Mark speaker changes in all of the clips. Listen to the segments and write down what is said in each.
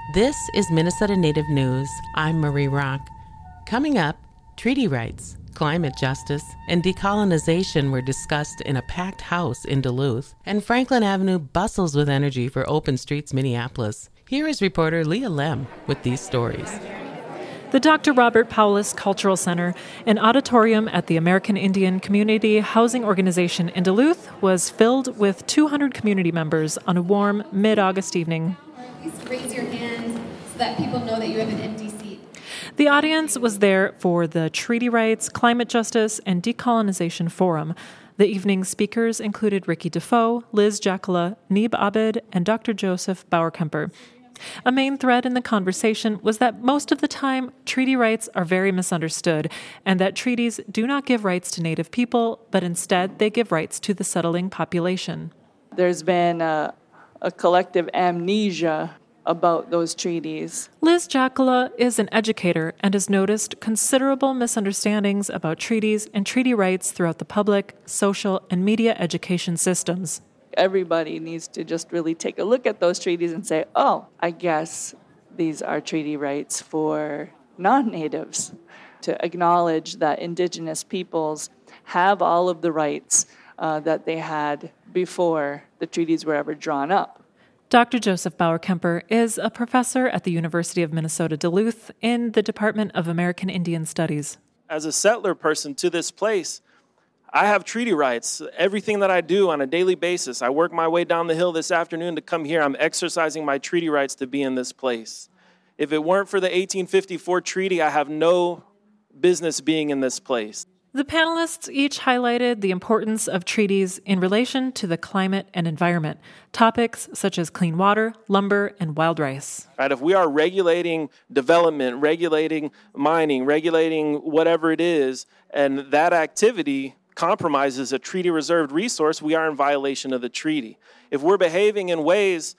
Speaker 1: This is Minnesota Native News. I'm Marie Rock. Coming up, treaty rights, climate justice, and decolonization were discussed in a packed house in Duluth, and Franklin Avenue bustles with energy for Open Streets Minneapolis. Here is reporter Leah Lem with these stories.
Speaker 2: The Dr. Robert Powless Cultural Center, an auditorium at the American Indian Community Housing Organization in Duluth, was filled with 200 community members on a warm mid-August evening.
Speaker 3: Please raise your hand so that people know that you have an empty seat.
Speaker 2: The audience was there for the Treaty Rights, Climate Justice, and Decolonization Forum. The evening's speakers included Ricky Defoe, Liz Jacala, Neeb Abed, and Dr. Joseph Bauerkemper. A main thread in the conversation was that most of the time, treaty rights are very misunderstood, and that treaties do not give rights to Native people, but instead they give rights to the settling population.
Speaker 4: There's been a collective amnesia about those treaties.
Speaker 2: Liz Jacala is an educator and has noticed considerable misunderstandings about treaties and treaty rights throughout the public, social, and media education systems.
Speaker 4: Everybody needs to just really take a look at those treaties and say, oh, I guess these are treaty rights for non-natives. To acknowledge that Indigenous peoples have all of the rights that they had before the treaties were ever drawn up.
Speaker 2: Dr. Joseph Bauerkemper is a professor at the University of Minnesota Duluth in the Department of American Indian Studies.
Speaker 5: As a settler person to this place, I have treaty rights. Everything that I do on a daily basis, I work my way down the hill this afternoon to come here. I'm exercising my treaty rights to be in this place. If it weren't for the 1854 treaty, I have no business being in this place.
Speaker 2: The panelists each highlighted the importance of treaties in relation to the climate and environment, topics such as clean water, lumber, and wild rice.
Speaker 5: Right, if we are regulating development, regulating mining, regulating whatever it is, and that activity compromises a treaty-reserved resource, we are in violation of the treaty. If we're behaving in ways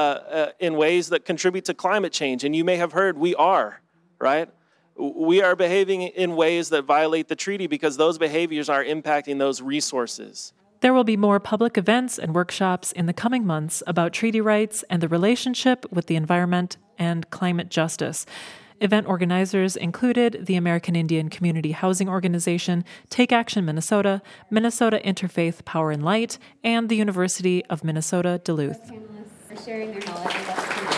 Speaker 5: that contribute to climate change, and you may have heard we are, right? We are behaving in ways that violate the treaty because those behaviors are impacting those resources.
Speaker 2: There will be more public events and workshops in the coming months about treaty rights and the relationship with the environment and climate justice. Event organizers included the American Indian Community Housing Organization, Take Action Minnesota, Minnesota Interfaith Power and Light, and the University of Minnesota Duluth.
Speaker 3: Panelists are sharing their knowledge with us.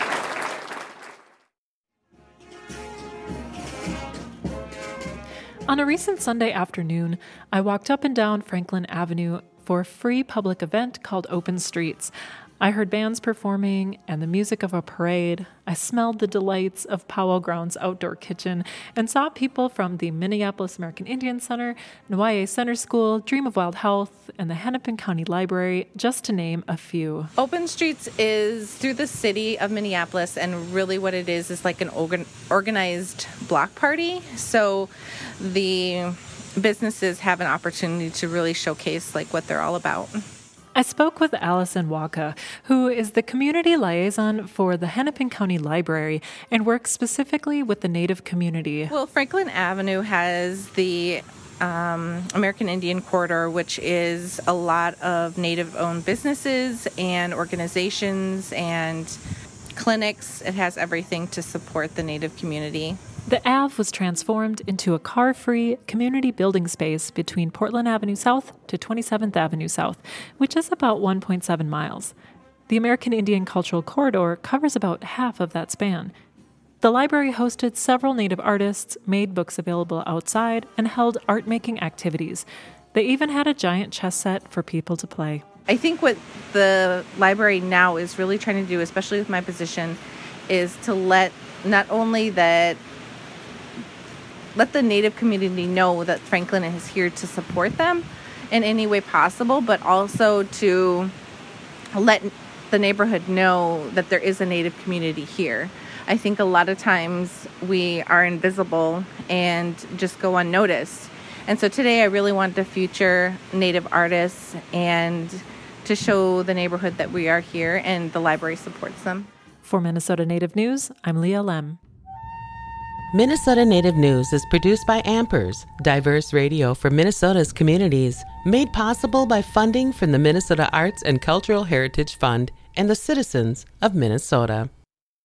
Speaker 2: On a recent Sunday afternoon, I walked up and down Franklin Avenue for a free public event called Open Streets. I heard bands performing and the music of a parade. I smelled the delights of Powwow Grounds outdoor kitchen and saw people from the Minneapolis American Indian Center, Noye Center School, Dream of Wild Health, and the Hennepin County Library, just to name a few.
Speaker 6: Open Streets is through the city of Minneapolis, and really what it is like an organized block party. So the businesses have an opportunity to really showcase like what they're all about.
Speaker 2: I spoke with Allison Waka, who is the community liaison for the Hennepin County Library and works specifically with the Native community.
Speaker 6: Well, Franklin Avenue has the American Indian Corridor, which is a lot of Native-owned businesses and organizations and clinics. It has everything to support the Native community.
Speaker 2: The Ave was transformed into a car-free community building space between Portland Avenue South to 27th Avenue South, which is about 1.7 miles. The American Indian Cultural Corridor covers about half of that span. The library hosted several Native artists, made books available outside, and held art-making activities. They even had a giant chess set for people to play.
Speaker 6: I think what the library now is really trying to do, especially with my position, is to let the Native community know that Franklin is here to support them in any way possible, but also to let the neighborhood know that there is a Native community here. I think a lot of times we are invisible and just go unnoticed. And so today I really wanted to feature Native artists and to show the neighborhood that we are here and the library supports them.
Speaker 2: For Minnesota Native News, I'm Leah Lem.
Speaker 1: Minnesota Native News is produced by Ampers, diverse radio for Minnesota's communities, made possible by funding from the Minnesota Arts and Cultural Heritage Fund and the citizens of Minnesota.